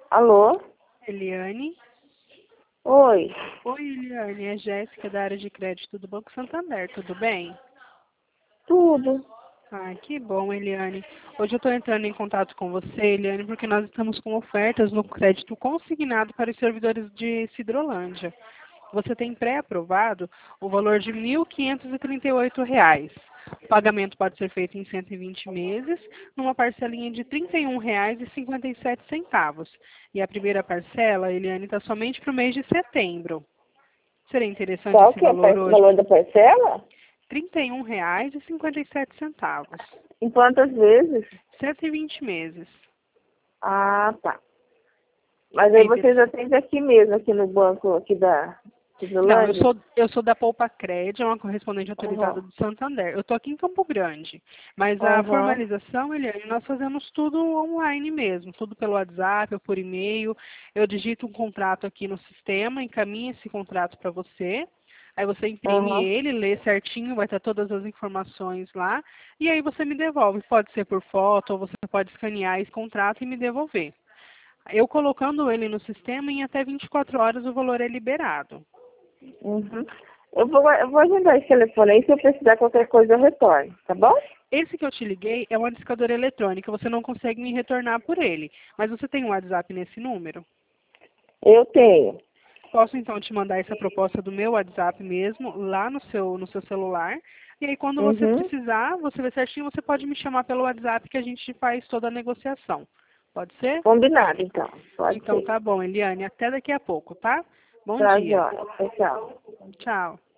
Alô? Eliane. Oi. Oi, Eliane, é Jéssica da área de crédito do Banco Santander, tudo bem? Tudo. Ah, que bom, Eliane. Hoje eu estou entrando em contato com você, Eliane, porque nós estamos com ofertas no crédito consignado para os servidores de Sidrolândia. Você tem pré-aprovado o valor de R$ 1.538. O pagamento pode ser feito em 120 meses, numa parcelinha de R$ 31,57. E a primeira parcela, Eliane, está somente para o mês de setembro. Seria interessante Qual esse que é valor o hoje? valor da parcela? R$ 31,57. Em quantas vezes? 120 meses. Ah, tá. Mas É aí você já interessante. atende aqui mesmo, aqui no banco aqui da Não, eu Isolândia? sou, eu sou da Poupa Cred, é uma correspondente autorizada Aham. do Santander. Eu estou aqui em Campo Grande, mas a Aham. formalização, Eliane, nós fazemos tudo online mesmo, tudo pelo WhatsApp ou por e-mail. Eu digito um contrato aqui no sistema, encaminho esse contrato para você. Aí você imprime Aham. ele, lê certinho, vai estar todas as informações lá, e aí você me devolve. Pode ser por foto, ou você pode escanear esse contrato e me devolver. Eu colocando ele no sistema, em até 24 horas o valor é liberado. Uhum. Eu vou agendar esse telefone aí, se eu precisar de qualquer coisa eu retorno, tá bom? Esse que eu te liguei é uma discadora eletrônica, você não consegue me retornar por ele. Mas você tem um WhatsApp nesse número? Eu tenho. Posso então te mandar essa proposta do meu WhatsApp mesmo, lá no seu celular. E aí quando você Uhum. precisar, você vê certinho, você pode me chamar pelo WhatsApp que a gente faz toda a negociação. Pode ser? Combinado, então. Pode Então ser. tá bom, Eliane. Até daqui a pouco, tá? Bom Tá, dia. joia. Tchau. Tchau.